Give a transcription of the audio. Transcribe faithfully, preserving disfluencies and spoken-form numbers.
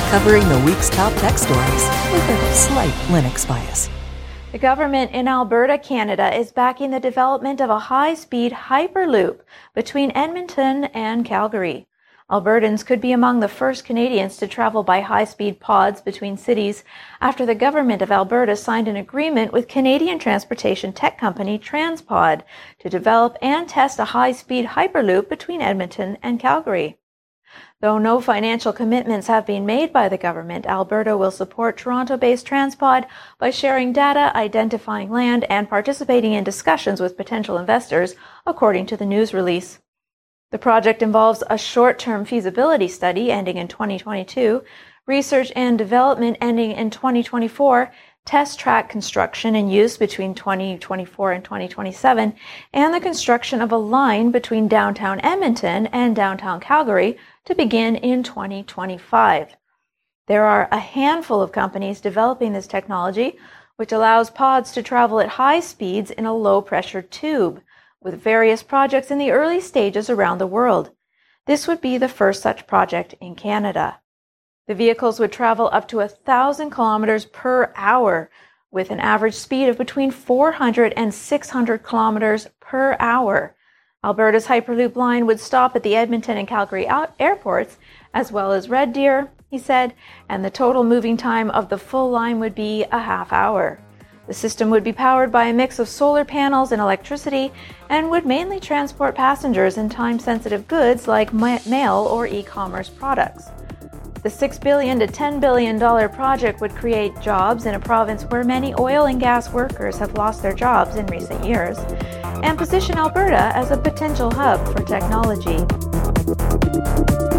covering the week's top tech stories with a slight Linux bias. The government in Alberta, Canada is backing the development of a high-speed Hyperloop between Edmonton and Calgary. Albertans could be among the first Canadians to travel by high-speed pods between cities after the government of Alberta signed an agreement with Canadian transportation tech company TransPod to develop and test a high-speed Hyperloop between Edmonton and Calgary. Though no financial commitments have been made by the government, Alberta will support Toronto-based TransPod by sharing data, identifying land, and participating in discussions with potential investors, according to the news release. The project involves a short-term feasibility study ending in twenty twenty-two, research and development ending in twenty twenty-four, test track construction and use between twenty twenty-four and twenty twenty-seven, and the construction of a line between downtown Edmonton and downtown Calgary to begin in twenty twenty-five. There are a handful of companies developing this technology, which allows pods to travel at high speeds in a low-pressure tube, with various projects in the early stages around the world. This would be the first such project in Canada. The vehicles would travel up to one thousand kilometers per hour, with an average speed of between four hundred and six hundred kilometers per hour. Alberta's Hyperloop line would stop at the Edmonton and Calgary airports, as well as Red Deer, he said, and the total moving time of the full line would be a half hour. The system would be powered by a mix of solar panels and electricity and would mainly transport passengers and time-sensitive goods like ma- mail or e-commerce products. The six billion dollars to ten billion dollars project would create jobs in a province where many oil and gas workers have lost their jobs in recent years, and position Alberta as a potential hub for technology.